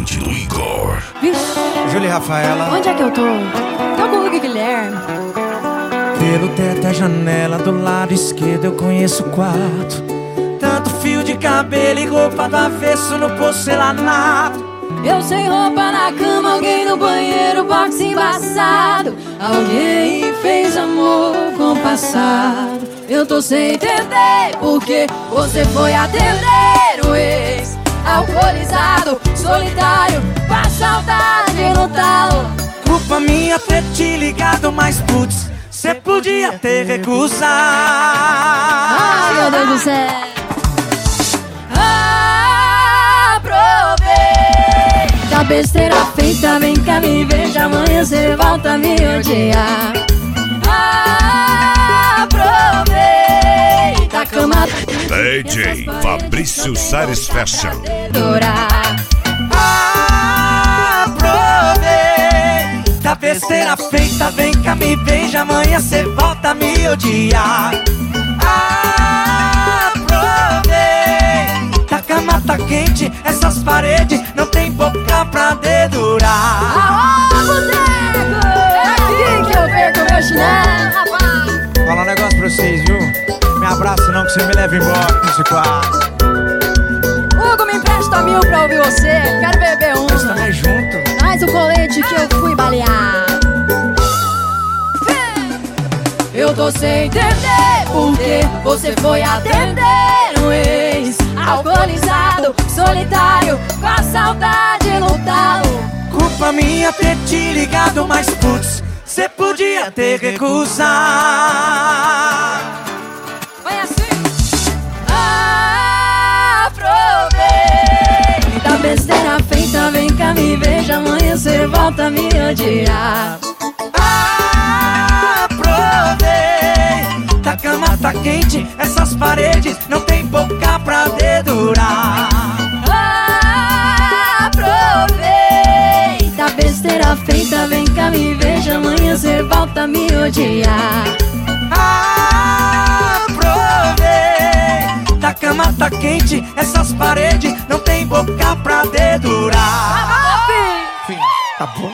mente do Igor. Vixe, Júlia e Rafaela. onde é que eu tô? Tô com o Hugo Guilherme. Pelo teto, a janela do lado esquerdo eu conheço o quarto. Tanto fio de cabelo e roupa do avesso no porcelanato. Eu sem roupa na cama, alguém no banheiro, box embaçado. Alguém fez amor com o passado. Eu tô sem entender porque você foi atender o ex. Alcoolizado, solitário, com a saudade no talo. Culpa minha ter te ligado, mas putz, cê podia ter recusado. Ai, meu Deus do céu. Aproveita a besteira feita, vem cá me veja, amanhã cê volta a me odiar. Aproveita a cama DJ Fabrício Satisfaction. Aproveita a besteira feita, vem cá me beija, amanhã cê volta a me odiar. Aproveita, a cama tá quente, essas paredes não tem boca pra dedurar. Aô, boteco! É aqui que eu perco meu chinelo, rapaz. Falar um negócio pra vocês, viu? Me abraça não que você me leva embora desse quarto. Hugo, me empresta 1000 pra ouvir você. Quero beber um. Nós estamos junto. Traz o colete que eu fui balear. Eu tô sem entender porque você foi atender um ex. Alcoolizado, solitário, com a saudade no talo. Culpa minha ter te ligado, mas putz, cê podia ter recusado. Vai assim. Aproveita a besteira feita, vem cá me veja, amanhã cê volta a me odiar. Aproveita, a cama tá quente, essas paredes não tem boca pra dedurar. Aproveita a besteira feita, vem cá me veja, amanhã cê volta a me odiar. Aproveita, a cama tá quente, essas paredes não tem boca pra dedurar.